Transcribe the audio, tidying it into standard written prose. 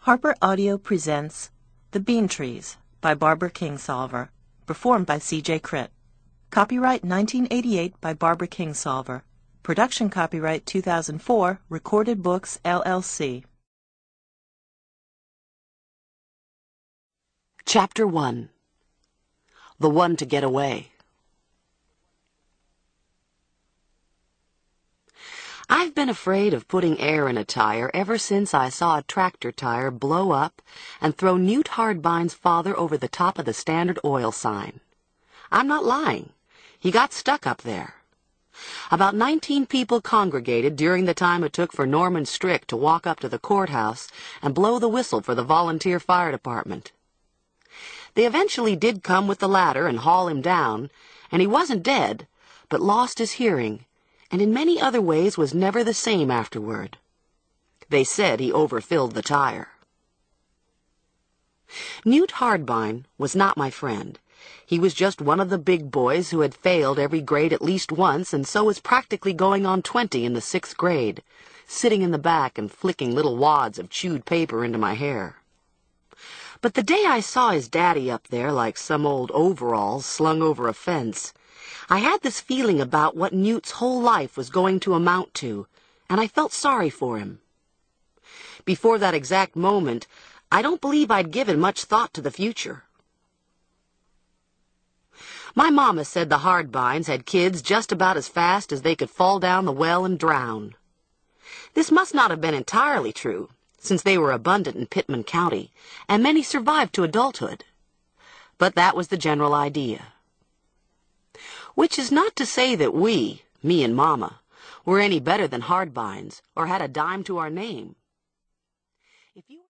Harper Audio presents The Bean Trees by Barbara Kingsolver, performed by C.J. Critt. Copyright 1988 by Barbara Kingsolver. Production copyright 2004, Recorded Books, LLC. Chapter 1. The One to Get Away. I've been afraid of putting air in a tire ever since I saw a tractor tire blow up and throw Newt Hardbine's father over the top of the Standard Oil sign. I'm not lying. He got stuck up there. About 19 people congregated during the time it took for Norman Strick to walk up to the courthouse and blow the whistle for the volunteer fire department. They eventually did come with the ladder and haul him down, and he wasn't dead, but lost his hearing, and in many other ways was never the same afterward. They said he overfilled the tire. Newt Hardbine was not my friend. He was just one of the big boys who had failed every grade at least once, and so was practically going on 20 in the 6th grade, sitting in the back and flicking little wads of chewed paper into my hair. But the day I saw his daddy up there like some old overalls slung over a fence, I had this feeling about what Newt's whole life was going to amount to, and I felt sorry for him. Before that exact moment, I don't believe I'd given much thought to the future. My mama said the Hardbines had kids just about as fast as they could fall down the well and drown. This must not have been entirely true, since they were abundant in Pittman County, and many survived to adulthood. But that was the general idea. Which is not to say that we, me and Mama, were any better than Hardbines, or had a dime to our name. If you